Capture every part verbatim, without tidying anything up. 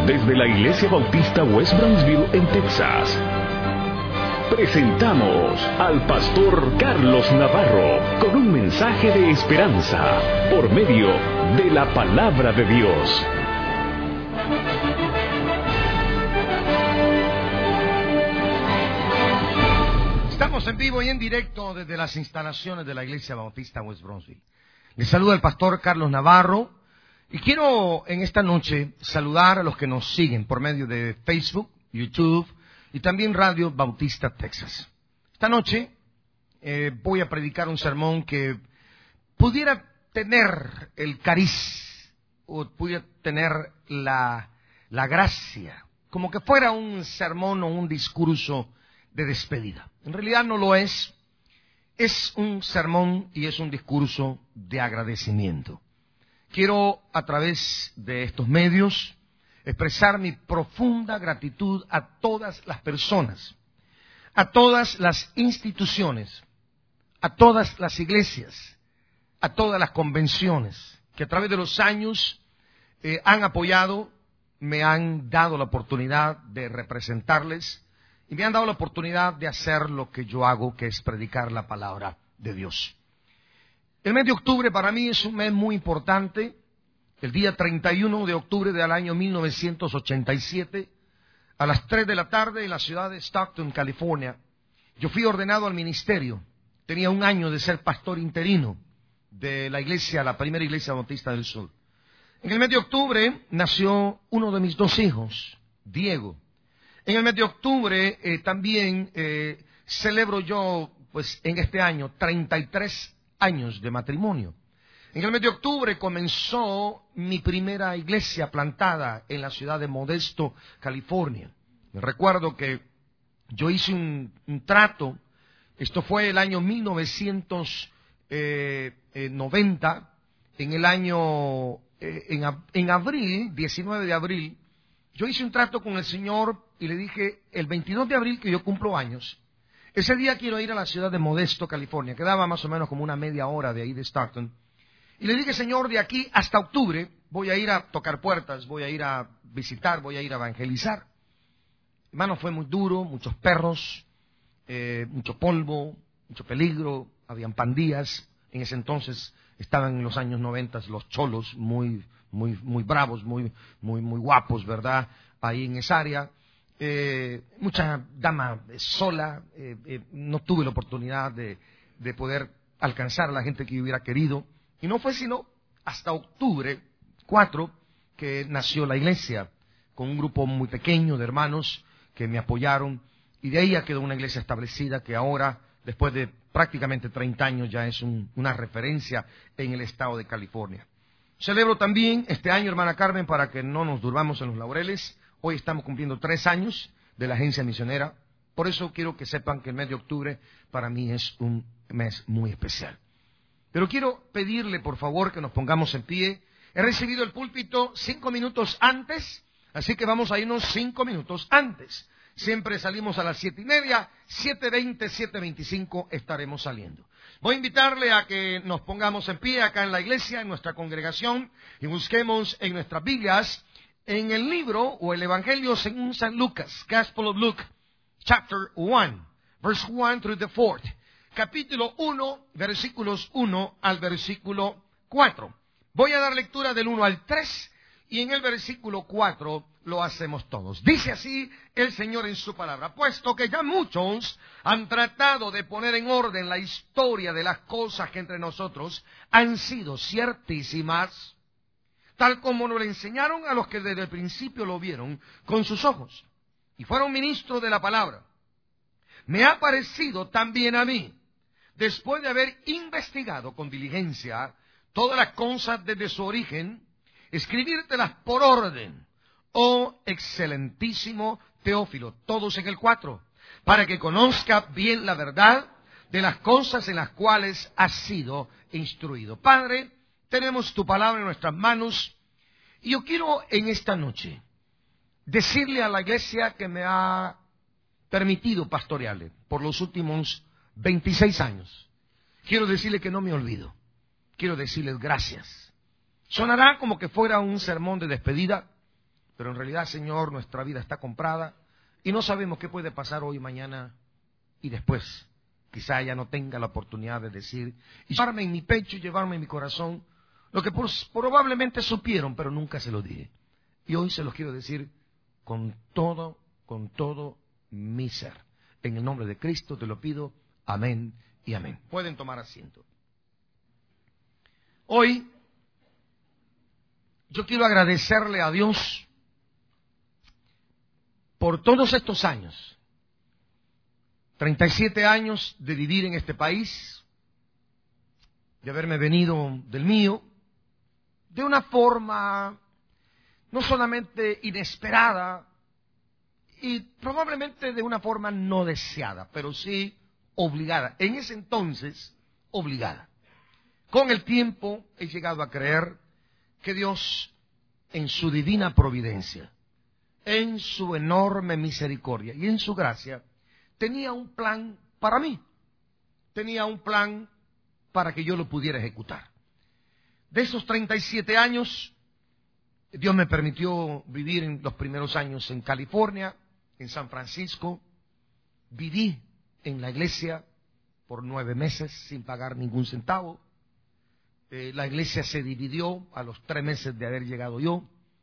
desde la Iglesia Bautista West Brownsville en Texas, presentamos al pastor Carlos Navarro con un mensaje de esperanza por medio de la palabra de Dios. Estamos en vivo y en directo desde las instalaciones de la Iglesia Bautista West Brownsville. Les saluda el pastor Carlos Navarro y quiero en esta noche saludar a los que nos siguen por medio de Facebook, YouTube y también Radio Bautista Texas. Esta noche eh, voy a predicar un sermón que pudiera tener el cariz o pudiera tener la, la gracia, como que fuera un sermón o un discurso de despedida. En realidad no lo es. Es un sermón y es un discurso de agradecimiento. Quiero, a través de estos medios, expresar mi profunda gratitud a todas las personas, a todas las instituciones, a todas las iglesias, a todas las convenciones que a través de los años eh, han apoyado, me han dado la oportunidad de representarles y me han dado la oportunidad de hacer lo que yo hago, que es predicar la palabra de Dios. El mes de octubre para mí es un mes muy importante. El día treinta y uno de octubre del año mil novecientos ochenta y siete, a las tres de la tarde en la ciudad de Stockton, California, yo fui ordenado al ministerio. Tenía un año de ser pastor interino de la iglesia, la primera iglesia bautista del sur. En el mes de octubre nació uno de mis dos hijos, Diego. En el mes de octubre eh, también eh, celebro yo, pues en este año, treinta y tres años de matrimonio. En el mes de octubre comenzó mi primera iglesia plantada en la ciudad de Modesto, California. Me recuerdo que yo hice un, un trato, esto fue el año mil novecientos noventa, en el año, eh, en, en abril, diecinueve de abril, yo hice un trato con el Señor y le dije, el veintidós de abril que yo cumplo años, ese día quiero ir a la ciudad de Modesto, California, quedaba más o menos como una media hora de ahí de Stockton. Y le dije, Señor, de aquí hasta octubre voy a ir a tocar puertas, voy a ir a visitar, voy a ir a evangelizar. Hermano, fue muy duro, muchos perros, eh, mucho polvo, mucho peligro, habían pandillas. En ese entonces estaban en los años noventa los cholos muy, muy, muy bravos, muy, muy, muy guapos, ¿verdad? Ahí en esa área. Eh, mucha dama sola, eh, eh, no tuve la oportunidad de, de poder alcanzar a la gente que yo hubiera querido. Y no fue sino hasta octubre cuatro que nació la iglesia, con un grupo muy pequeño de hermanos que me apoyaron. Y de ahí ya quedó una iglesia establecida que ahora, después de prácticamente treinta años, ya es un, una referencia en el estado de California. Celebro también este año, hermana Carmen, para que no nos durmamos en los laureles. Hoy estamos cumpliendo tres años de la agencia misionera. Por eso quiero que sepan que el mes de octubre para mí es un mes muy especial. Pero quiero pedirle, por favor, que nos pongamos en pie. He recibido el púlpito cinco minutos antes, así que vamos a irnos cinco minutos antes. Siempre salimos a las siete y media, siete veinte, siete veinticinco estaremos saliendo. Voy a invitarle a que nos pongamos en pie acá en la iglesia, en nuestra congregación, y busquemos en nuestras Biblias, en el libro o el Evangelio según San Lucas, Gospel of Luke, chapter one, verse one through the fourth. Capítulo uno, versículos uno al versículo cuatro. Voy a dar lectura del uno al tres y en el versículo cuatro lo hacemos todos. Dice así el Señor en su palabra: puesto que ya muchos han tratado de poner en orden la historia de las cosas que entre nosotros han sido ciertísimas, tal como nos lo enseñaron a los que desde el principio lo vieron con sus ojos y fueron ministros de la palabra, me ha parecido también a mí, después de haber investigado con diligencia todas las cosas desde su origen, escribírtelas por orden, oh excelentísimo Teófilo, todos en el cuatro, para que conozca bien la verdad de las cosas en las cuales has sido instruido. Padre, tenemos tu palabra en nuestras manos y yo quiero en esta noche decirle a la iglesia que me ha permitido pastorearle por los últimos veintiséis años. Quiero decirle que no me olvido. Quiero decirles gracias. Sonará como que fuera un sermón de despedida, pero en realidad, Señor, nuestra vida está comprada y no sabemos qué puede pasar hoy, mañana y después. Quizá ya no tenga la oportunidad de decir, y llevarme en mi pecho y llevarme en mi corazón lo que pues, probablemente supieron, pero nunca se lo dije. Y hoy se los quiero decir con todo, con todo mi ser. En el nombre de Cristo te lo pido, amén y amén. Pueden tomar asiento. Hoy yo quiero agradecerle a Dios por todos estos años. treinta y siete años de vivir en este país, de haberme venido del mío, de una forma no solamente inesperada, y probablemente de una forma no deseada, pero sí obligada. En ese entonces, obligada. Con el tiempo he llegado a creer que Dios, en su divina providencia, en su enorme misericordia y en su gracia, tenía un plan para mí. Tenía un plan para que yo lo pudiera ejecutar. De esos treinta y siete años, Dios me permitió vivir en los primeros años en California, en San Francisco. Viví en la iglesia por nueve meses sin pagar ningún centavo. Eh, la iglesia se dividió a los tres meses de haber llegado yo.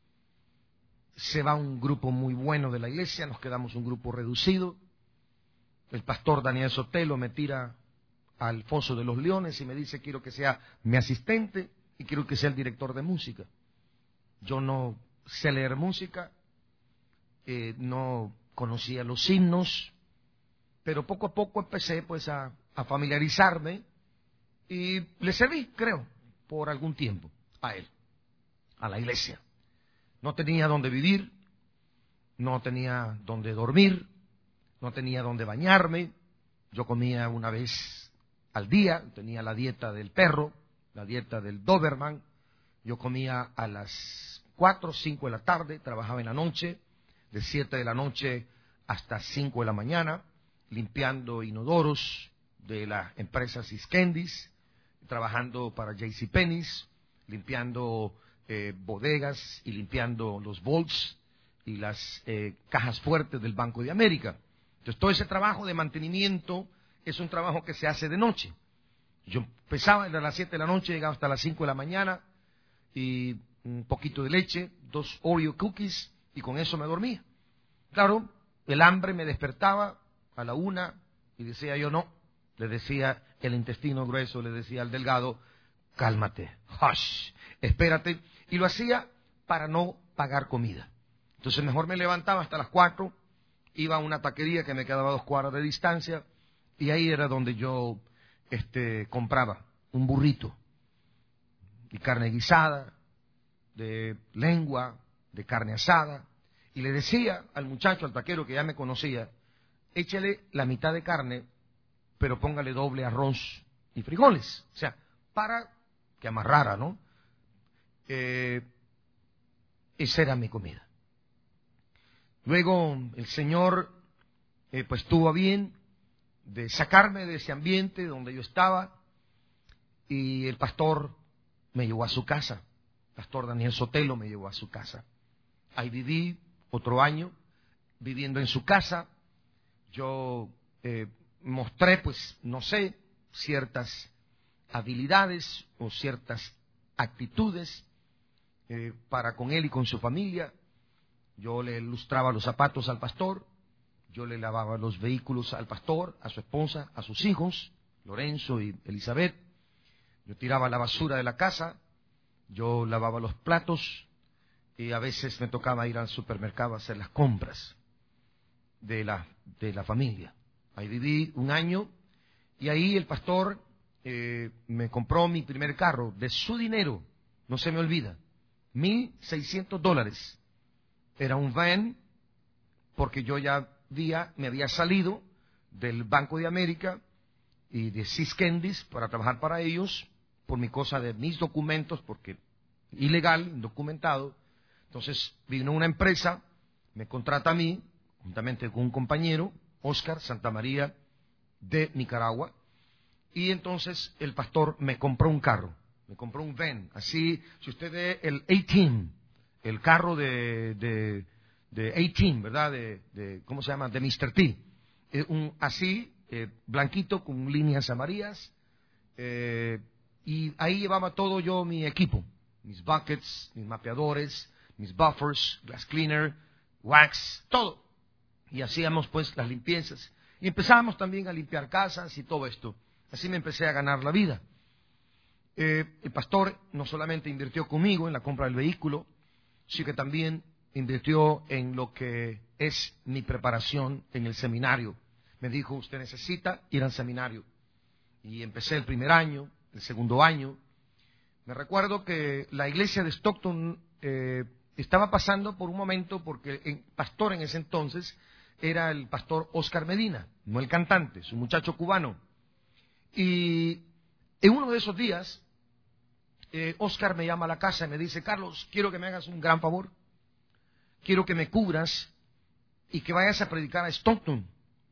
Se va un grupo muy bueno de la iglesia, nos quedamos un grupo reducido. El pastor Daniel Sotelo me tira al foso de los leones y me dice, quiero que sea mi asistente y quiero que sea el director de música. Yo no sé leer música, eh, no conocía los himnos, pero poco a poco empecé pues a, a familiarizarme y le serví, creo, por algún tiempo a él, a la iglesia. No tenía dónde vivir, no tenía dónde dormir, no tenía dónde bañarme. Yo comía una vez al día, tenía la dieta del perro, la dieta del Doberman. Yo comía a las cuatro o cinco de la tarde, trabajaba en la noche, de siete de la noche hasta cinco de la mañana, limpiando inodoros de las empresas Iskendis, trabajando para JCPenney's, limpiando eh, bodegas y limpiando los vaults y las eh, cajas fuertes del Banco de América. Entonces, todo ese trabajo de mantenimiento es un trabajo que se hace de noche. Yo empezaba a las siete de la noche, llegaba hasta las cinco de la mañana, y un poquito de leche, dos Oreo cookies, y con eso me dormía. Claro, el hambre me despertaba a la una, y decía yo no. Le decía el intestino grueso, le decía al delgado, cálmate, hush, espérate. Y lo hacía para no pagar comida. Entonces mejor me levantaba hasta las cuatro, iba a una taquería que me quedaba a dos cuadras de distancia, y ahí era donde yo este, compraba un burrito, y carne guisada, de lengua, de carne asada, y le decía al muchacho, al taquero que ya me conocía, échale la mitad de carne, pero póngale doble arroz y frijoles, o sea, para que amarrara, ¿no? Eh, esa era mi comida. Luego el Señor eh, pues tuvo a bien de sacarme de ese ambiente donde yo estaba, y el pastor me llevó a su casa. El pastor Daniel Sotelo me llevó a su casa. Ahí viví otro año viviendo en su casa. Yo eh, mostré, pues, no sé, ciertas habilidades o ciertas actitudes eh, para con él y con su familia. Yo le lustraba los zapatos al pastor, yo le lavaba los vehículos al pastor, a su esposa, a sus hijos, Lorenzo y Elizabeth. Yo tiraba la basura de la casa, yo lavaba los platos, y a veces me tocaba ir al supermercado a hacer las compras de la, de la familia. Ahí viví un año, y ahí el pastor eh, me compró mi primer carro de su dinero, no se me olvida, mil seiscientos dólares. Era un van, porque yo ya había, me había salido del Banco de América y de Iskendis para trabajar para ellos, por mi cosa de mis documentos, porque ilegal, indocumentado. Entonces vino una empresa, me contrata a mí, juntamente con un compañero, Oscar Santamaría, de Nicaragua, y entonces el pastor me compró un carro, me compró un van, así, si usted ve el dieciocho, el carro de, de, de A-Team, ¿verdad? De, de, ¿cómo se llama? De mister T. Eh, un, así, eh, blanquito, con líneas amarillas. Eh, y ahí llevaba todo yo mi equipo. Mis buckets, mis mapeadores, mis buffers, glass cleaner, wax, todo. Y hacíamos pues las limpiezas. Y empezábamos también a limpiar casas y todo esto. Así me empecé a ganar la vida. Eh, el pastor no solamente invirtió conmigo en la compra del vehículo, sino que también invirtió en lo que es mi preparación en el seminario. Me dijo, usted necesita ir al seminario. Y empecé el primer año, el segundo año. Me recuerdo que la iglesia de Stockton eh, estaba pasando por un momento, porque el pastor en ese entonces era el pastor Oscar Medina, no el cantante, su muchacho cubano. Y en uno de esos días, eh, Oscar me llama a la casa y me dice, Carlos, quiero que me hagas un gran favor. Quiero que me cubras y que vayas a predicar a Stockton.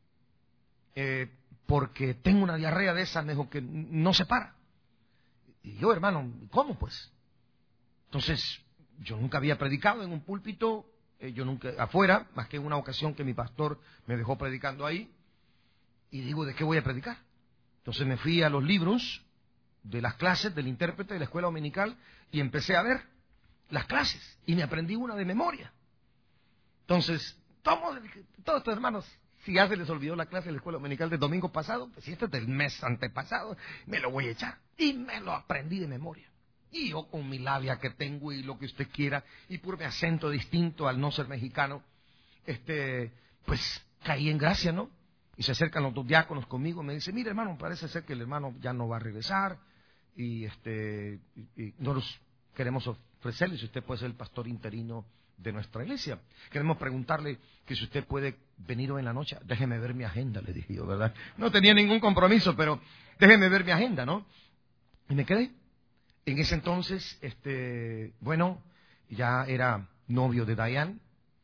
Eh, porque tengo una diarrea de esa, me dijo, que no se para. Y yo, hermano, ¿cómo pues? Entonces, yo nunca había predicado en un púlpito, eh, yo nunca, afuera, más que en una ocasión que mi pastor me dejó predicando ahí. Y digo, ¿de qué voy a predicar? Entonces me fui a los libros de las clases del intérprete de la escuela dominical y empecé a ver las clases. Y me aprendí una de memoria. Entonces, todos, todos estos hermanos, si ya se les olvidó la clase de la escuela dominical del domingo pasado, pues si este es del mes antepasado, me lo voy a echar. Y me lo aprendí de memoria. Y yo con mi labia que tengo y lo que usted quiera, y por mi acento distinto al no ser mexicano, este, pues caí en gracia, ¿no? Y se acercan los dos diáconos conmigo, me dicen, mire hermano, parece ser que el hermano ya no va a regresar, y este, y, y nosotros queremos ofrecerle, si usted puede ser el pastor interino de nuestra iglesia. Queremos preguntarle que si usted puede venir hoy en la noche. Déjeme ver mi agenda, le dije yo, ¿verdad? No tenía ningún compromiso, pero déjeme ver mi agenda, ¿no? Y me quedé. En ese entonces, este, bueno, ya era novio de Diane,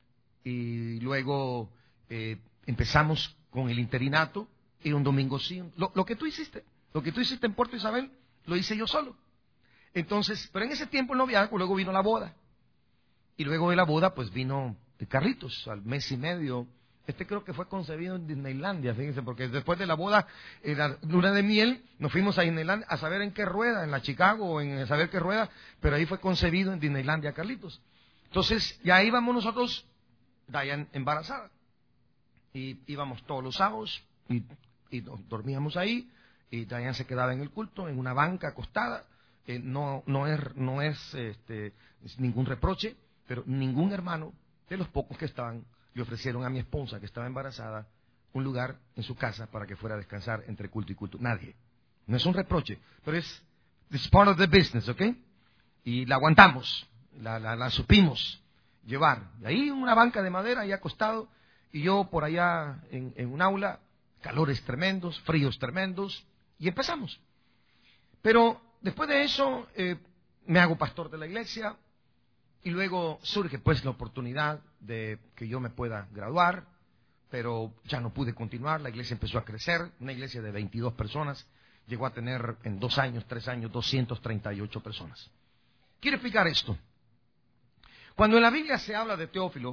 y luego eh, empezamos con el interinato, y un domingo sí. Lo, lo que tú hiciste, lo que tú hiciste en Puerto Isabel, lo hice yo solo. Entonces, pero en ese tiempo el noviazgo, luego vino la boda. Y luego de la boda, pues vino Carlitos, al mes y medio. Este creo que fue concebido en Disneylandia, fíjense, porque después de la boda, en la luna de miel, nos fuimos a Disneylandia a saber en qué rueda, en la Chicago, o en saber qué rueda, pero ahí fue concebido en Disneylandia Carlitos. Entonces, ya íbamos nosotros, Diane embarazada, y íbamos todos los sábados, y, y dormíamos ahí, y Diane se quedaba en el culto, en una banca acostada. Eh, no, no es, no es, este, es ningún reproche, pero ningún hermano de los pocos que estaban le ofrecieron a mi esposa, que estaba embarazada, un lugar en su casa para que fuera a descansar entre culto y culto. Nadie. No es un reproche, pero es it's part of the business, ¿ok? Y la aguantamos, la, la, la supimos llevar. Y ahí una banca de madera, ahí acostado, y yo por allá en, en un aula, calores tremendos, fríos tremendos, y empezamos. Pero después de eso, eh, me hago pastor de la iglesia. Y luego surge pues la oportunidad de que yo me pueda graduar, pero ya no pude continuar, la iglesia empezó a crecer, una iglesia de veintidós personas, llegó a tener en dos años, tres años, doscientas treinta y ocho personas. Quiero explicar esto. Cuando en la Biblia se habla de Teófilo,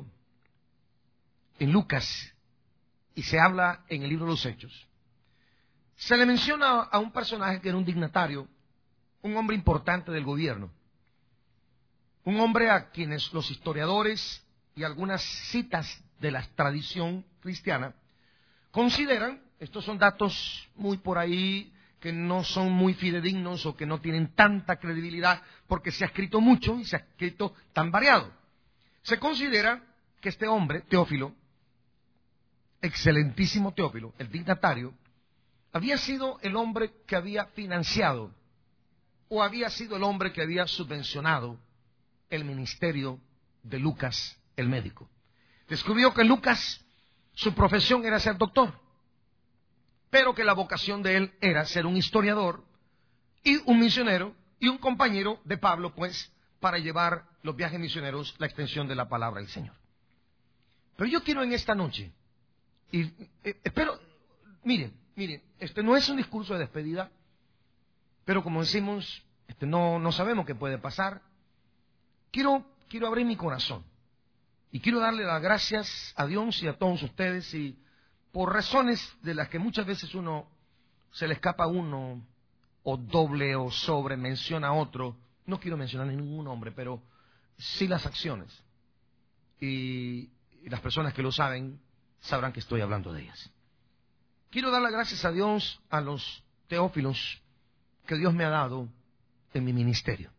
en Lucas, y se habla en el libro de los Hechos, se le menciona a un personaje que era un dignatario, un hombre importante del gobierno. Un hombre a quienes los historiadores y algunas citas de la tradición cristiana consideran, estos son datos muy por ahí que no son muy fidedignos o que no tienen tanta credibilidad porque se ha escrito mucho y se ha escrito tan variado. Se considera que este hombre, Teófilo, excelentísimo Teófilo, el dignatario, había sido el hombre que había financiado o había sido el hombre que había subvencionado el ministerio de Lucas, el médico. Descubrió que Lucas, su profesión era ser doctor, pero que la vocación de él era ser un historiador y un misionero y un compañero de Pablo, pues, para llevar los viajes misioneros, la extensión de la palabra del Señor. Pero yo quiero en esta noche, y eh, espero, miren, miren, este no es un discurso de despedida, pero como decimos, este no, no sabemos qué puede pasar. Quiero quiero abrir mi corazón. Y quiero darle las gracias a Dios y a todos ustedes. Y por razones de las que muchas veces uno se le escapa a uno, o doble o sobre menciona a otro. No quiero mencionar ningún nombre, pero sí las acciones. Y, y las personas que lo saben, sabrán que estoy hablando de ellas. Quiero dar las gracias a Dios, a los teófilos que Dios me ha dado en mi ministerio.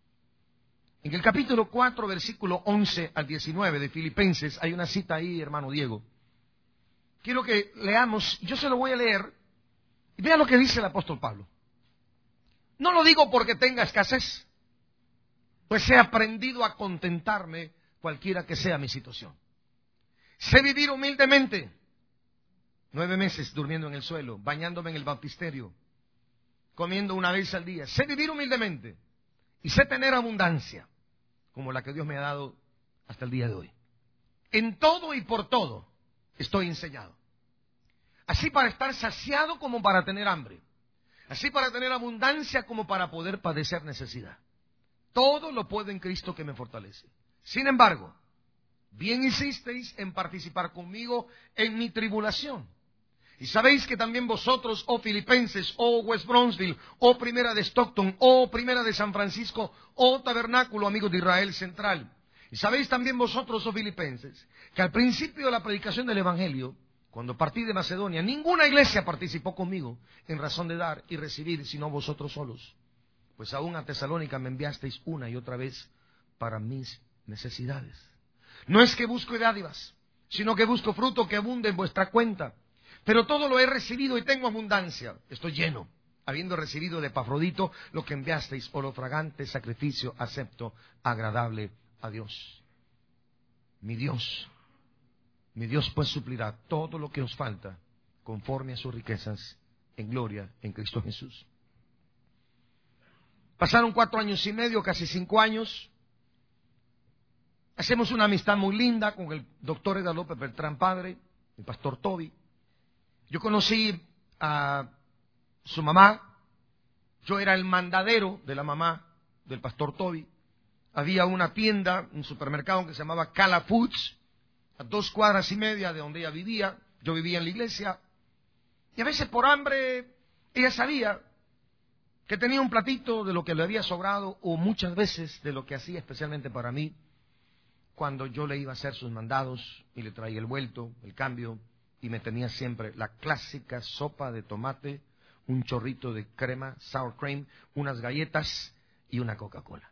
En el capítulo cuatro, versículo once al diecinueve de Filipenses, hay una cita ahí, hermano Diego. Quiero que leamos, yo se lo voy a leer, y vea lo que dice el apóstol Pablo. No lo digo porque tenga escasez, pues he aprendido a contentarme cualquiera que sea mi situación. Sé vivir humildemente, nueve meses durmiendo en el suelo, bañándome en el baptisterio, comiendo una vez al día. Sé vivir humildemente y sé tener abundancia, como la que Dios me ha dado hasta el día de hoy. En todo y por todo estoy enseñado. Así para estar saciado como para tener hambre. Así para tener abundancia como para poder padecer necesidad. Todo lo puedo en Cristo que me fortalece. Sin embargo, bien hicisteis en participar conmigo en mi tribulación. Y sabéis que también vosotros, oh Filipenses, oh West Bronzeville, oh Primera de Stockton, oh Primera de San Francisco, oh Tabernáculo, amigos de Israel Central. Y sabéis también vosotros, oh Filipenses, que al principio de la predicación del Evangelio, cuando partí de Macedonia, ninguna iglesia participó conmigo en razón de dar y recibir, sino vosotros solos. Pues aún a Tesalónica me enviasteis una y otra vez para mis necesidades. No es que busco dádivas, sino que busco fruto que abunde en vuestra cuenta. Pero todo lo he recibido y tengo abundancia. Estoy lleno, habiendo recibido de Epafrodito lo que enviasteis, o lo fragante sacrificio acepto, agradable a Dios. Mi Dios, mi Dios pues suplirá todo lo que os falta, conforme a sus riquezas en gloria en Cristo Jesús. Pasaron cuatro años y medio, casi cinco años. Hacemos una amistad muy linda con el doctor Edgar López Beltrán Padre, el pastor Toby. Yo conocí a su mamá. Yo era el mandadero de la mamá del pastor Toby. Había una tienda, un supermercado que se llamaba Cala Foods, a dos cuadras y media de donde ella vivía. Yo vivía en la iglesia. Y a veces por hambre, ella sabía que tenía un platito de lo que le había sobrado, o muchas veces de lo que hacía especialmente para mí, cuando yo le iba a hacer sus mandados y le traía el vuelto, el cambio. Y me tenía siempre la clásica sopa de tomate, un chorrito de crema, sour cream, unas galletas y una Coca-Cola.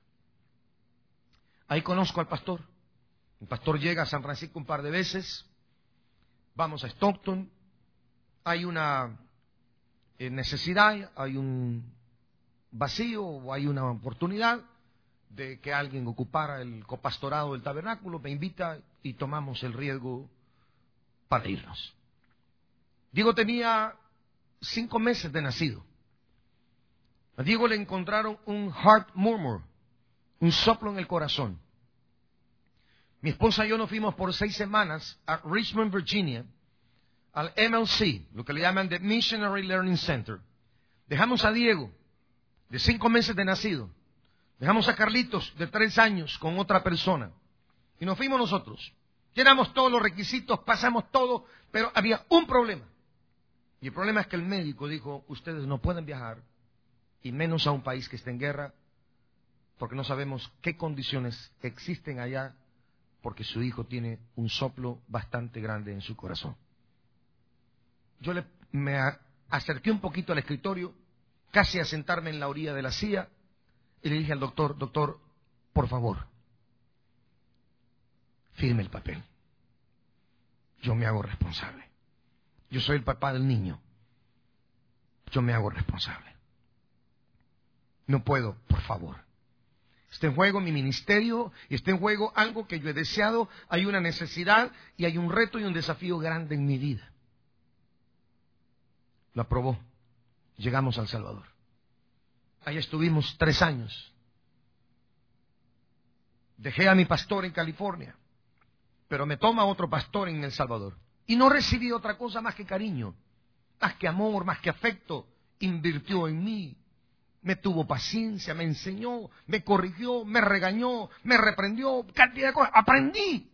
Ahí conozco al pastor. El pastor llega a San Francisco un par de veces. Vamos a Stockton. Hay una eh, necesidad, hay un vacío o hay una oportunidad de que alguien ocupara el copastorado del tabernáculo. Me invita y tomamos el riesgo para irnos. Diego tenía cinco meses de nacido. A Diego le encontraron un heart murmur, un soplo en el corazón. Mi esposa y yo nos fuimos por seis semanas a Richmond, Virginia, al M L C, lo que le llaman The Missionary Learning Center. Dejamos a Diego, de cinco meses de nacido. Dejamos a Carlitos, de tres años, con otra persona. Y nos fuimos nosotros. Llenamos todos los requisitos, pasamos todo, pero había un problema. Y el problema es que el médico dijo, ustedes no pueden viajar, y menos a un país que esté en guerra, porque no sabemos qué condiciones existen allá, porque su hijo tiene un soplo bastante grande en su corazón. Yo le, me acerqué un poquito al escritorio, casi a sentarme en la orilla de la silla, y le dije al doctor, doctor, por favor, firme el papel. Yo me hago responsable. Yo soy el papá del niño. Yo me hago responsable. No puedo, por favor. Está en juego mi ministerio y está en juego algo que yo he deseado. Hay una necesidad y hay un reto y un desafío grande en mi vida. Lo aprobó. Llegamos a El Salvador. Allá estuvimos tres años. Dejé a mi pastor en California, pero me toma otro pastor en El Salvador. Y no recibí otra cosa más que cariño, más que amor, más que afecto. Invirtió en mí, me tuvo paciencia, me enseñó, me corrigió, me regañó, me reprendió, cantidad de cosas. Aprendí.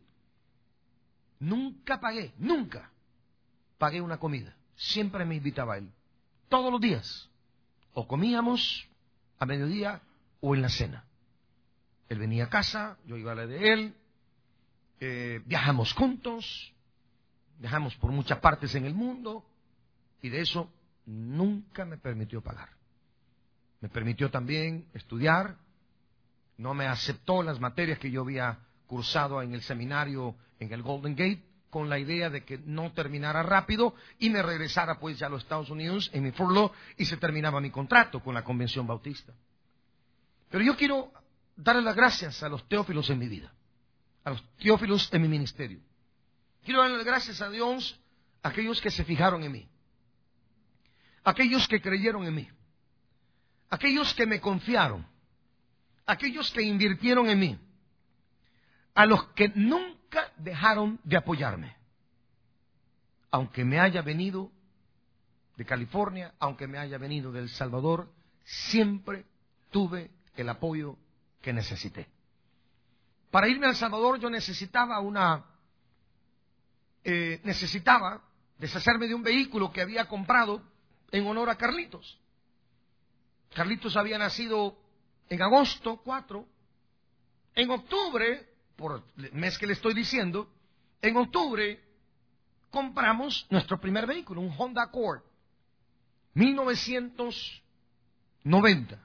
Nunca pagué, nunca pagué una comida. Siempre me invitaba a él. Todos los días. O comíamos a mediodía o en la cena. Él venía a casa, yo iba a la de él. Eh, viajamos juntos. Viajamos por muchas partes en el mundo. Y de eso nunca me permitió pagar. Me permitió también estudiar. No me aceptó las materias que yo había cursado en el seminario en el Golden Gate, con la idea de que no terminara rápido y me regresara pues ya a los Estados Unidos en mi furlough y se terminaba mi contrato con la Convención Bautista. Pero yo quiero darle las gracias a los teófilos en mi vida, a los teófilos en mi ministerio. Quiero darle las gracias a Dios a aquellos que se fijaron en mí, aquellos que creyeron en mí, aquellos que me confiaron, aquellos que invirtieron en mí, a los que nunca dejaron de apoyarme. Aunque me haya venido de California, aunque me haya venido de El Salvador, siempre tuve el apoyo que necesité. Para irme a El Salvador yo necesitaba una... Eh, necesitaba deshacerme de un vehículo que había comprado en honor a Carlitos. Carlitos había nacido en agosto cuatro. En octubre, por el mes que le estoy diciendo, en octubre compramos nuestro primer vehículo, un Honda Accord, mil novecientos noventa.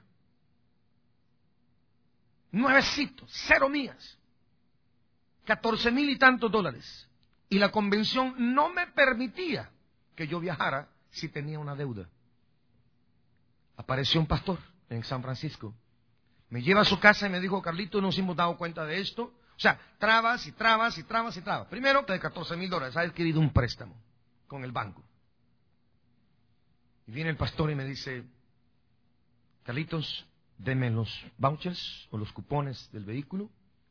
Nuevecito, cero millas, catorce mil y tantos dólares. Y la convención no me permitía que yo viajara si tenía una deuda. Apareció un pastor en San Francisco. Me lleva a su casa y me dijo, Carlito, nos hemos dado cuenta de esto. O sea, trabas y trabas y trabas y trabas. Primero, de catorce mil dólares, ha adquirido un préstamo con el banco. Y viene el pastor y me dice, Carlitos, deme los vouchers o los cupones del vehículo.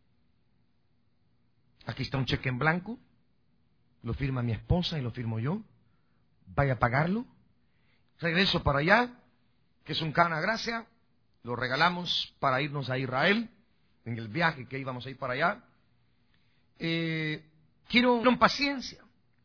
Aquí está un cheque en blanco. Lo firma mi esposa y lo firmo yo. Vaya a pagarlo. Regreso para allá, que es un Cana Gracia. Lo regalamos para irnos a Israel, en el viaje que íbamos a ir para allá. Eh, quiero con paciencia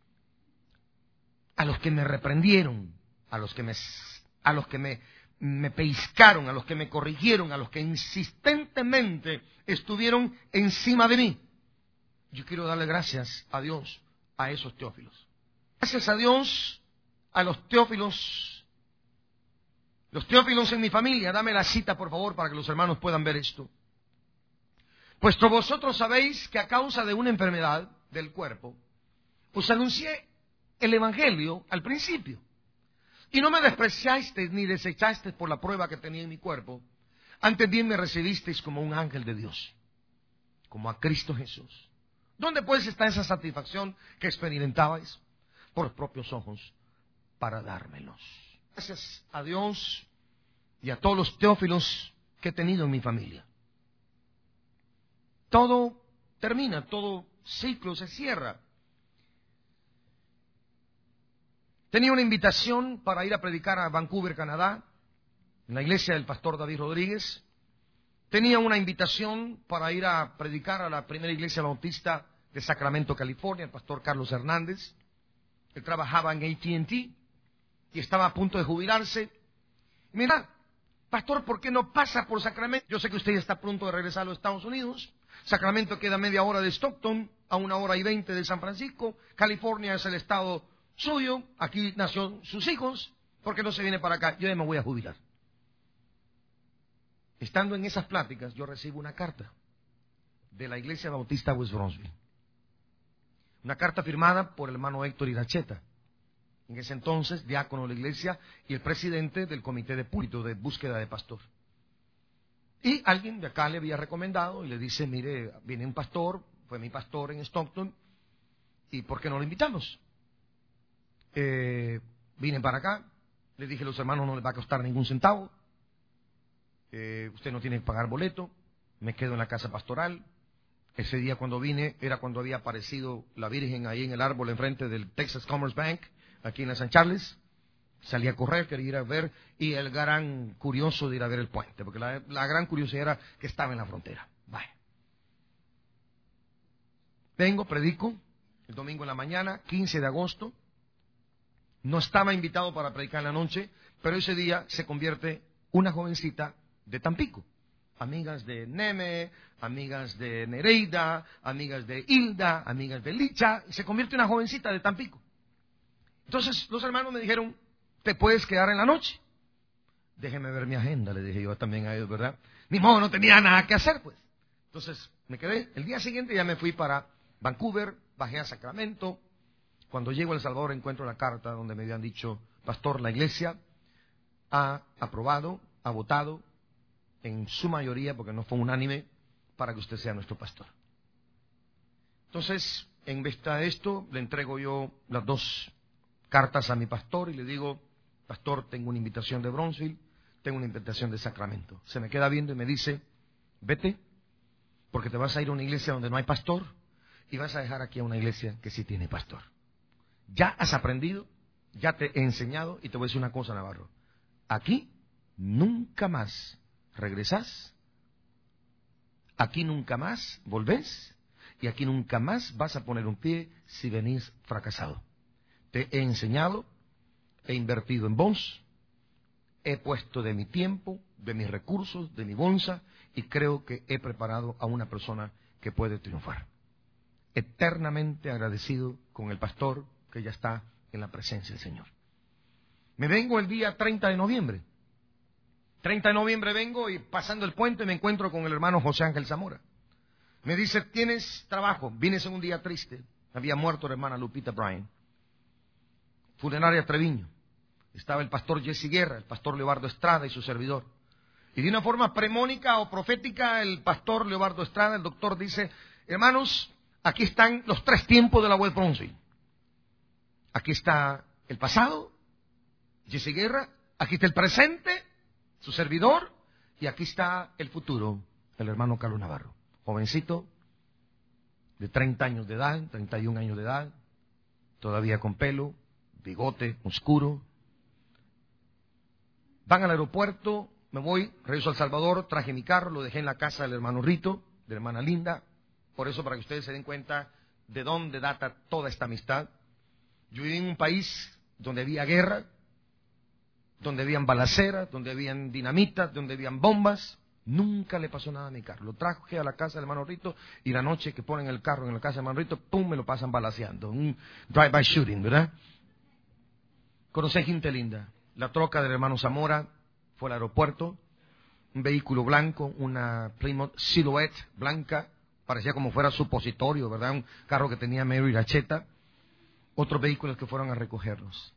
a los que me reprendieron, a los que me, a los que me, me peiscaron, a los que me corrigieron, a los que insistentemente estuvieron encima de mí. Yo quiero darle gracias a Dios a esos teófilos. Gracias a Dios a los teófilos, los teófilos en mi familia. Dame la cita, por favor, para que los hermanos puedan ver esto. Puesto vosotros sabéis que a causa de una enfermedad del cuerpo, os anuncié el Evangelio al principio. Y no me despreciasteis ni desechasteis por la prueba que tenía en mi cuerpo. Antes bien me recibisteis como un ángel de Dios, como a Cristo Jesús. ¿Dónde pues está esa satisfacción que experimentabais? Por los propios ojos, para dármelos. Gracias a Dios y a todos los teófilos que he tenido en mi familia. Todo termina, todo ciclo se cierra. Tenía una invitación para ir a predicar a Vancouver, Canadá, en la iglesia del pastor David Rodríguez. Tenía una invitación para ir a predicar a la primera iglesia bautista de Sacramento, California, el pastor Carlos Hernández. Él trabajaba en A T and T y estaba a punto de jubilarse. Y mira, pastor, ¿por qué no pasa por Sacramento? Yo sé que usted ya está pronto de regresar a los Estados Unidos. Sacramento queda media hora de Stockton, a una hora y veinte de San Francisco. California es el estado suyo, aquí nació sus hijos. ¿Por qué no se viene para acá? Yo ya me voy a jubilar. Estando en esas pláticas, yo recibo una carta de la iglesia bautista West Bronzeville. Una carta firmada por el hermano Héctor Iracheta, en ese entonces diácono de la iglesia y el presidente del comité de púlpito de búsqueda de pastor. Y alguien de acá le había recomendado y le dice, mire, viene un pastor, fue mi pastor en Stockton, ¿y por qué no lo invitamos? Eh, vine para acá, le dije a los hermanos, no les va a costar ningún centavo, eh, usted no tiene que pagar boleto, me quedo en la casa pastoral. Ese día cuando vine era cuando había aparecido la Virgen ahí en el árbol enfrente del Texas Commerce Bank, aquí en la San Charles. Salí a correr, quería ir a ver, y el gran curioso de ir a ver el puente, porque la, la gran curiosidad era que estaba en la frontera. Vaya. Vengo, predico, el domingo en la mañana, quince de agosto. No estaba invitado para predicar en la noche, pero ese día se convierte una jovencita de Tampico. Amigas de Neme, amigas de Nereida, amigas de Hilda, amigas de Licha, y se convierte en una jovencita de Tampico. Entonces los hermanos me dijeron, ¿te puedes quedar en la noche? Déjeme ver mi agenda, le dije yo también a ellos, ¿verdad? Ni modo, no tenía nada que hacer, pues. Entonces me quedé. El día siguiente ya me fui para Vancouver, bajé a Sacramento. Cuando llego a El Salvador encuentro la carta donde me habían dicho, pastor, la iglesia ha aprobado, ha votado, en su mayoría, porque no fue unánime, para que usted sea nuestro pastor. Entonces, en vista de esto, le entrego yo las dos cartas a mi pastor y le digo, pastor, tengo una invitación de Bronzeville, tengo una invitación de Sacramento. Se me queda viendo y me dice, vete, porque te vas a ir a una iglesia donde no hay pastor y vas a dejar aquí a una iglesia que sí tiene pastor. Ya has aprendido, ya te he enseñado y te voy a decir una cosa, Navarro. Aquí nunca más regresás, aquí nunca más volvés y aquí nunca más vas a poner un pie si venís fracasado. Te he enseñado, he invertido en vos, he puesto de mi tiempo, de mis recursos, de mi bolsa y creo que he preparado a una persona que puede triunfar. Eternamente agradecido con el pastor que ya está en la presencia del Señor. Me vengo el día treinta de noviembre. treinta de noviembre vengo y pasando el puente me encuentro con el hermano José Ángel Zamora. Me dice, ¿tienes trabajo? Vine en un día triste. Había muerto la hermana Lupita Bryan. Funeraria Treviño. Estaba el pastor Jesse Guerra, el pastor Leobardo Estrada y su servidor. Y de una forma premónica o profética, el pastor Leobardo Estrada, el doctor, dice, hermanos, aquí están los tres tiempos de la West Bronzeville. Aquí está el pasado, Jesse Guerra, aquí está el presente, su servidor, y aquí está el futuro, el hermano Carlos Navarro. Jovencito, de treinta años de edad, treinta y un años de edad, todavía con pelo, bigote oscuro. Van al aeropuerto, me voy, regreso a El Salvador, traje mi carro, lo dejé en la casa del hermano Rito, de la hermana Linda. Por eso, para que ustedes se den cuenta de dónde data toda esta amistad. Yo viví en un país donde había guerra, donde habían balaceras, donde habían dinamitas, donde habían bombas. Nunca le pasó nada a mi carro. Lo traje a la casa del hermano Rito y la noche que ponen el carro en la casa del hermano Rito, pum, me lo pasan balaceando. Un drive-by shooting, ¿verdad? Conocí gente linda. La troca del hermano Zamora fue al aeropuerto. Un vehículo blanco, una Plymouth Silhouette blanca. Parecía como fuera supositorio, ¿verdad? Un carro que tenía Mary Racheta. Otros vehículos que fueron a recogernos.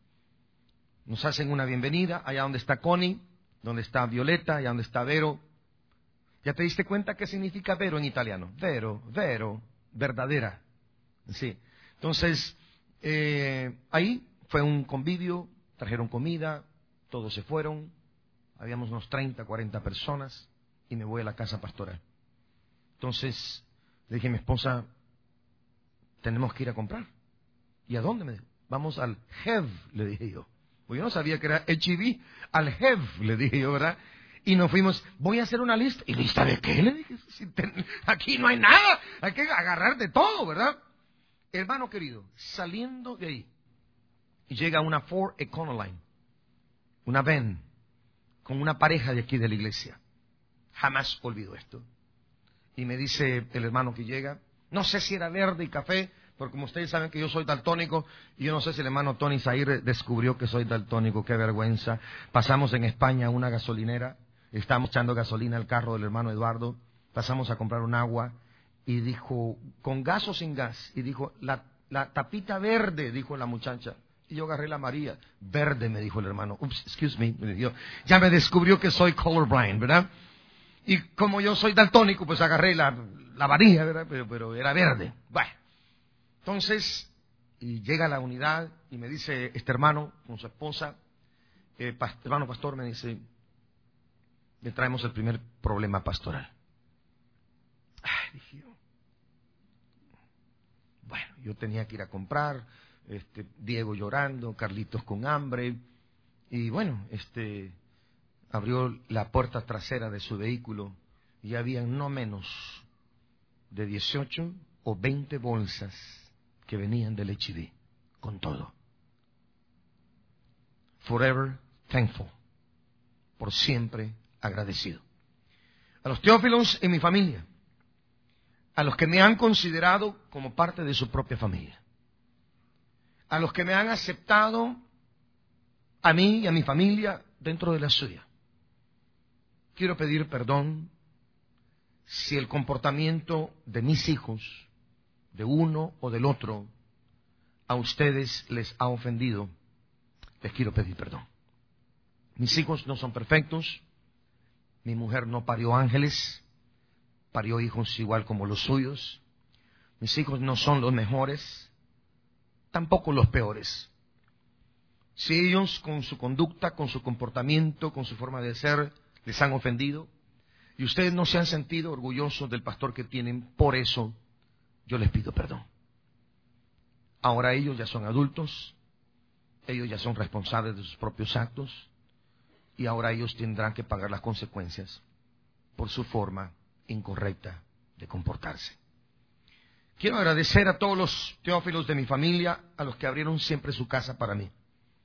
Nos hacen una bienvenida allá donde está Connie, donde está Violeta, allá donde está Vero. ¿Ya te diste cuenta qué significa Vero en italiano? Vero, Vero, verdadera. Sí. Entonces, eh, ahí fue un convivio, trajeron comida, todos se fueron. Habíamos unos treinta, cuarenta personas y me voy a la casa pastoral. Entonces, le dije a mi esposa, tenemos que ir a comprar. ¿Y a dónde? Me dijo, vamos al Hev, le dije yo. Pues yo no sabía que era H I V, al Hev, le dije yo, ¿verdad? Y nos fuimos, voy a hacer una lista. ¿Y lista de qué? Le dije, si ten, aquí no hay nada, hay que agarrar de todo, ¿verdad? Hermano querido, saliendo de ahí, llega una Ford Econoline, una van, con una pareja de aquí de la iglesia. Jamás olvido esto. Y me dice el hermano que llega, no sé si era verde y café, porque como ustedes saben que yo soy daltónico, y yo no sé si el hermano Tony Zaire descubrió que soy daltónico, qué vergüenza. Pasamos en España a una gasolinera, estábamos echando gasolina al carro del hermano Eduardo, pasamos a comprar un agua, y dijo, ¿con gas o sin gas? Y dijo, la, la tapita verde, dijo la muchacha. Y yo agarré la amarilla. Verde, me dijo el hermano. Ups, excuse me. Me dijo, ya me descubrió que soy colorblind, ¿verdad? Y como yo soy daltónico, pues agarré la, la varilla, ¿verdad? Pero, pero era verde. Bueno. Entonces, y llega a la unidad y me dice este hermano con su esposa, eh, past- hermano pastor, me dice, le traemos el primer problema pastoral. Ay, dije yo. Bueno, yo tenía que ir a comprar, este, Diego llorando, Carlitos con hambre, Y bueno, este abrió la puerta trasera de su vehículo y había no menos de dieciocho o veinte bolsas que venían del H I V, con todo. Forever thankful, por siempre agradecido. A los teófilos en mi familia, a los que me han considerado como parte de su propia familia, a los que me han aceptado a mí y a mi familia dentro de la suya. Quiero pedir perdón si el comportamiento de mis hijos, de uno o del otro, a ustedes les ha ofendido. Les quiero pedir perdón. Mis hijos no son perfectos. Mi mujer no parió ángeles, parió hijos igual como los suyos. Mis hijos no son los mejores, tampoco los peores. Si ellos con su conducta, con su comportamiento, con su forma de ser, les han ofendido, y ustedes no se han sentido orgullosos del pastor que tienen, por eso yo les pido perdón. Ahora ellos ya son adultos, ellos ya son responsables de sus propios actos, y ahora ellos tendrán que pagar las consecuencias por su forma incorrecta de comportarse. Quiero agradecer a todos los teófilos de mi familia, a los que abrieron siempre su casa para mí.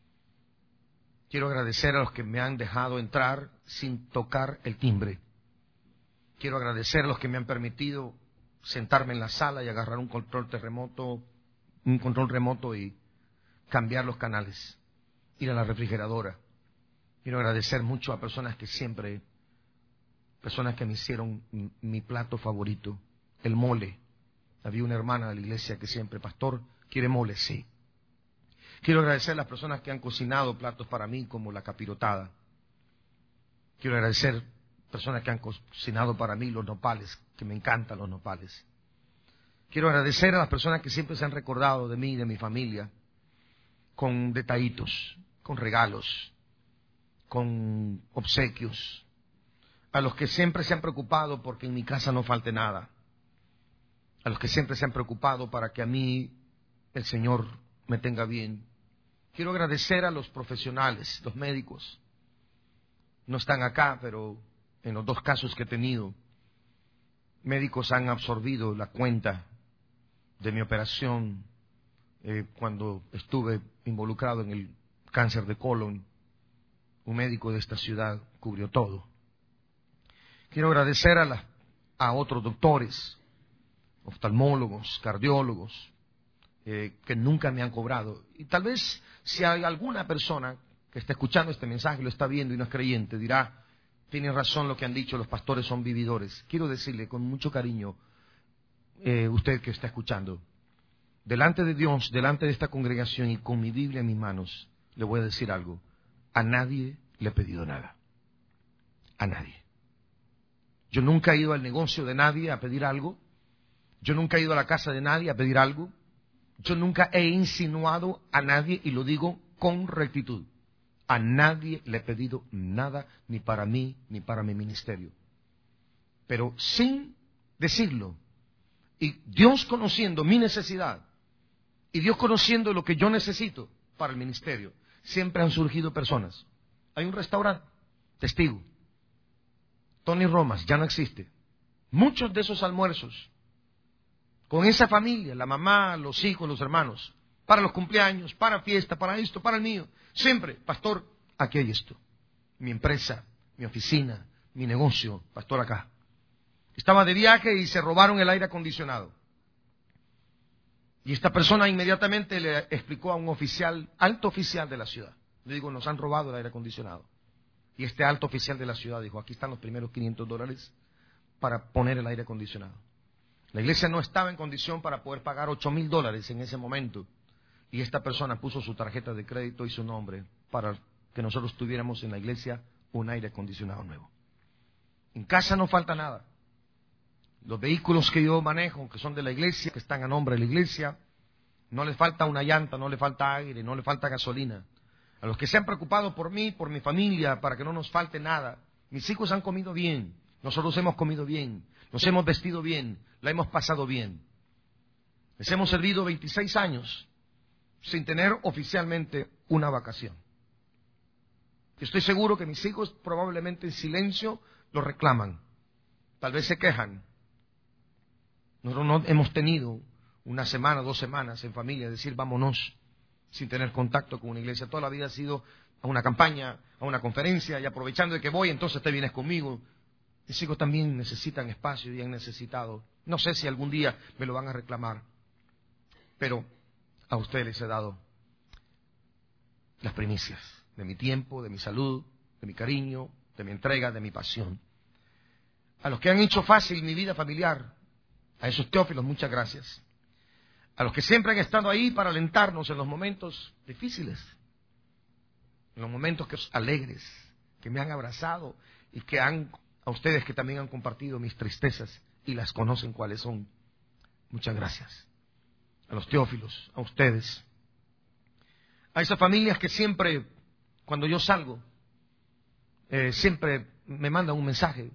Quiero agradecer a los que me han dejado entrar sin tocar el timbre. Quiero agradecer a los que me han permitido sentarme en la sala y agarrar un control remoto, un control remoto y cambiar los canales, ir a la refrigeradora. Quiero agradecer mucho a personas que siempre, personas que me hicieron mi plato favorito, el mole. Había una hermana de la iglesia que siempre, pastor, ¿quiere mole? Sí. Quiero agradecer a las personas que han cocinado platos para mí, como la capirotada. Quiero agradecer a personas que han cocinado para mí los nopales, que me encantan los nopales. Quiero agradecer a las personas que siempre se han recordado de mí y de mi familia, con detallitos, con regalos, con obsequios. A los que siempre se han preocupado porque en mi casa no falte nada. A los que siempre se han preocupado para que a mí el Señor me tenga bien. Quiero agradecer a los profesionales, los médicos. No están acá, pero en los dos casos que he tenido, médicos han absorbido la cuenta de mi operación eh, cuando estuve involucrado en el cáncer de colon. Un médico de esta ciudad cubrió todo. Quiero agradecer a, la, a otros doctores, oftalmólogos, cardiólogos, eh, que nunca me han cobrado. Y tal vez si hay alguna persona que está escuchando este mensaje, lo está viendo y no es creyente, dirá, tiene razón lo que han dicho, los pastores son vividores. Quiero decirle con mucho cariño, eh, usted que está escuchando, delante de Dios, delante de esta congregación y con mi Biblia en mis manos, le voy a decir algo. A nadie le he pedido nada. A nadie. Yo nunca he ido al negocio de nadie a pedir algo. Yo nunca he ido a la casa de nadie a pedir algo. Yo nunca he insinuado a nadie, y lo digo con rectitud. A nadie le he pedido nada, ni para mí, ni para mi ministerio. Pero sin decirlo, y Dios conociendo mi necesidad, y Dios conociendo lo que yo necesito para el ministerio, siempre han surgido personas. Hay un restaurante, testigo, Tony Romas, ya no existe. Muchos de esos almuerzos, con esa familia, la mamá, los hijos, los hermanos, para los cumpleaños, para fiesta, para esto, para el mío, siempre, pastor, aquí hay esto. Mi empresa, mi oficina, mi negocio, pastor, acá. Estaba de viaje y se robaron el aire acondicionado. Y esta persona inmediatamente le explicó a un oficial, alto oficial de la ciudad. Le digo, nos han robado el aire acondicionado. Y este alto oficial de la ciudad dijo, aquí están los primeros quinientos dólares para poner el aire acondicionado. La iglesia no estaba en condición para poder pagar ocho mil dólares en ese momento. Y esta persona puso su tarjeta de crédito y su nombre para que nosotros tuviéramos en la iglesia un aire acondicionado nuevo. En casa no falta nada. Los vehículos que yo manejo, que son de la iglesia, que están a nombre de la iglesia, no les falta una llanta, no les falta aire, no les falta gasolina. A los que se han preocupado por mí, por mi familia, para que no nos falte nada. Mis hijos han comido bien, nosotros hemos comido bien, nos hemos vestido bien, la hemos pasado bien. Les hemos servido veintiséis años sin tener oficialmente una vacación. Estoy seguro que mis hijos probablemente en silencio lo reclaman. Tal vez se quejan. Nosotros no hemos tenido una semana, dos semanas en familia, decir vámonos, sin tener contacto con una iglesia. Toda la vida ha sido a una campaña, a una conferencia, y aprovechando de que voy, entonces te vienes conmigo. Mis hijos también necesitan espacio y han necesitado. No sé si algún día me lo van a reclamar, pero a ustedes les he dado las primicias de mi tiempo, de mi salud, de mi cariño, de mi entrega, de mi pasión. A los que han hecho fácil mi vida familiar, a esos teófilos, muchas gracias. A los que siempre han estado ahí para alentarnos en los momentos difíciles, en los momentos que alegres, que me han abrazado y que han, a ustedes que también han compartido mis tristezas y las conocen cuáles son. Muchas gracias. A los teófilos, a ustedes. A esas familias que siempre, cuando yo salgo, eh, siempre me mandan un mensaje.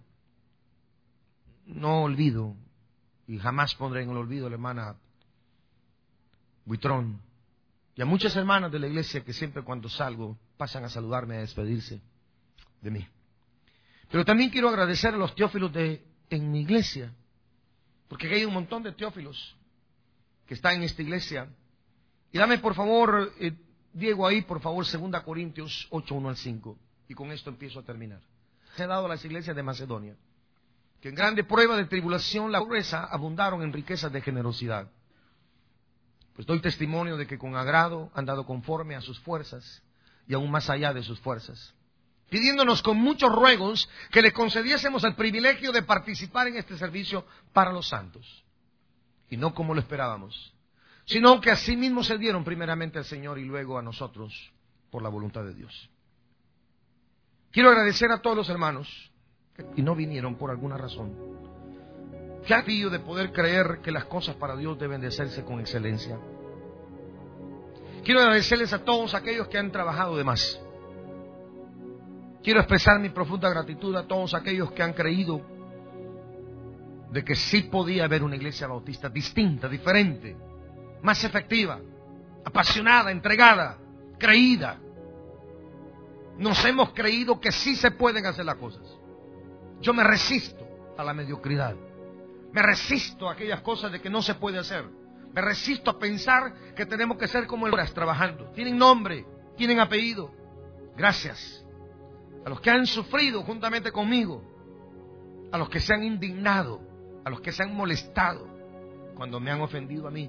No olvido, y jamás pondré en el olvido a la hermana Buitrón, y a muchas hermanas de la iglesia que siempre cuando salgo pasan a saludarme, a despedirse de mí. Pero también quiero agradecer a los teófilos de en mi iglesia, porque hay un montón de teófilos que están en esta iglesia. Y dame por favor, eh, Diego, ahí por favor, segunda Corintios ocho, uno al cinco, y con esto empiezo a terminar. He dado a las iglesias de Macedonia, que en grande prueba de tribulación, la pobreza, abundaron en riquezas de generosidad. Pues doy testimonio de que con agrado han dado conforme a sus fuerzas y aún más allá de sus fuerzas, pidiéndonos con muchos ruegos que le concediésemos el privilegio de participar en este servicio para los santos. Y no como lo esperábamos, sino que así mismo se dieron primeramente al Señor y luego a nosotros por la voluntad de Dios. Quiero agradecer a todos los hermanos y no vinieron por alguna razón, que han pedido de poder creer que las cosas para Dios deben de hacerse con excelencia. Quiero agradecerles a todos aquellos que han trabajado de más. Quiero expresar mi profunda gratitud a todos aquellos que han creído de que sí podía haber una iglesia bautista distinta, diferente, más efectiva, apasionada, entregada, creída. Nos hemos creído que sí se pueden hacer las cosas. Yo me resisto a la mediocridad. Me resisto a aquellas cosas de que no se puede hacer. Me resisto a pensar que tenemos que ser como el horas trabajando. Tienen nombre, tienen apellido. Gracias a los que han sufrido juntamente conmigo, a los que se han indignado, a los que se han molestado cuando me han ofendido a mí,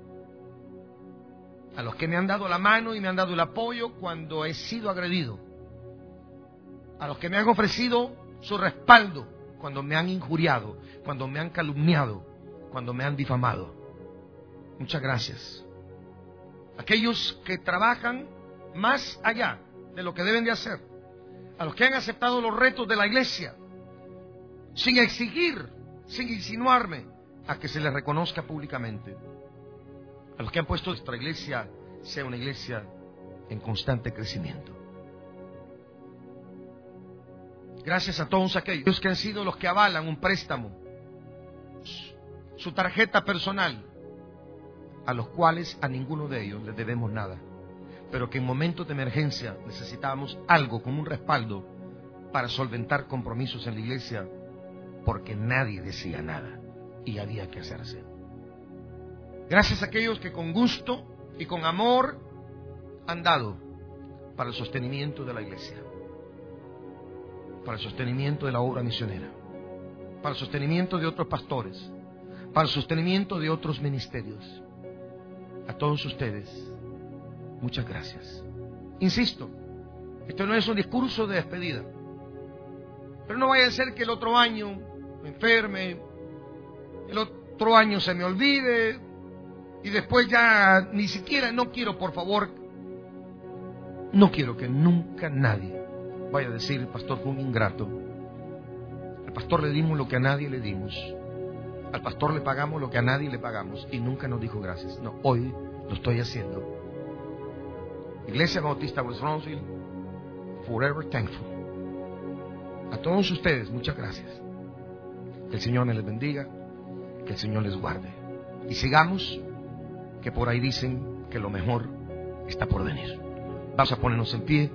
a los que me han dado la mano y me han dado el apoyo cuando he sido agredido, a los que me han ofrecido su respaldo cuando me han injuriado, cuando me han calumniado, cuando me han difamado. Muchas gracias. Aquellos que trabajan más allá de lo que deben de hacer, a los que han aceptado los retos de la iglesia, sin exigir, sin insinuarme a que se les reconozca públicamente, a los que han puesto que nuestra iglesia sea una iglesia en constante crecimiento. Gracias a todos aquellos que han sido los que avalan un préstamo, su tarjeta personal, a los cuales a ninguno de ellos les debemos nada, pero que en momentos de emergencia necesitábamos algo como un respaldo para solventar compromisos en la iglesia, porque nadie decía nada y había que hacerse. Gracias a aquellos que con gusto y con amor han dado para el sostenimiento de la iglesia, para el sostenimiento de la obra misionera, para el sostenimiento de otros pastores, para el sostenimiento de otros ministerios. A todos ustedes, muchas gracias. Insisto, esto no es un discurso de despedida, pero no vaya a ser que el otro año me enferme, el otro año se me olvide y después ya ni siquiera, no quiero, por favor, no quiero que nunca nadie vaya a decir: el pastor fue un ingrato, al pastor le dimos lo que a nadie le dimos, al pastor le pagamos lo que a nadie le pagamos y nunca nos dijo gracias. No, hoy lo estoy haciendo. Iglesia Bautista West Brownsville, forever thankful. A todos ustedes, muchas gracias. Que el Señor me les bendiga, que el Señor les guarde. Y sigamos, que por ahí dicen que lo mejor está por venir. Vamos a ponernos en pie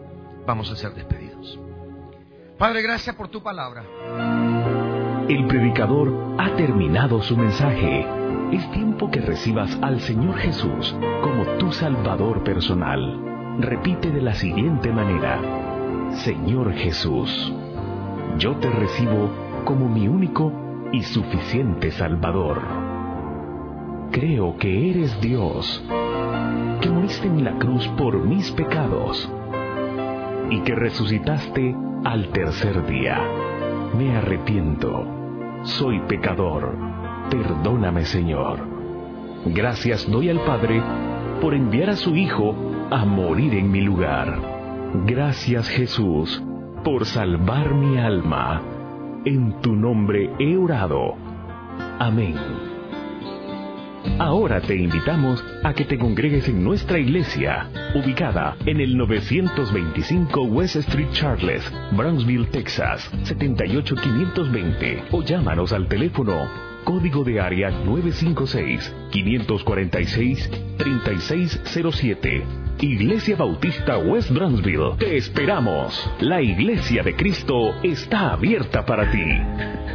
vamos a ser despedidos. Padre, gracias por tu palabra. El predicador ha terminado su mensaje. Es tiempo que recibas al Señor Jesús como tu Salvador personal. Repite de la siguiente manera: Señor Jesús, yo te recibo como mi único y suficiente Salvador. Creo que eres Dios, que moriste en la cruz por mis pecados y que resucitaste al tercer día. Me arrepiento, soy pecador, perdóname, Señor. Gracias doy al Padre por enviar a su Hijo a morir en mi lugar. Gracias, Jesús, por salvar mi alma. En tu nombre he orado. Amén. Ahora te invitamos a que te congregues en nuestra iglesia, ubicada en el novecientos veinticinco West Street Charles, Brownsville, Texas, setenta y ocho quinientos veinte, o llámanos al teléfono código de área nueve cinco seis, cinco cuatro seis, tres seis cero siete. Iglesia Bautista West Brownsville. Te esperamos. La Iglesia de Cristo está abierta para ti.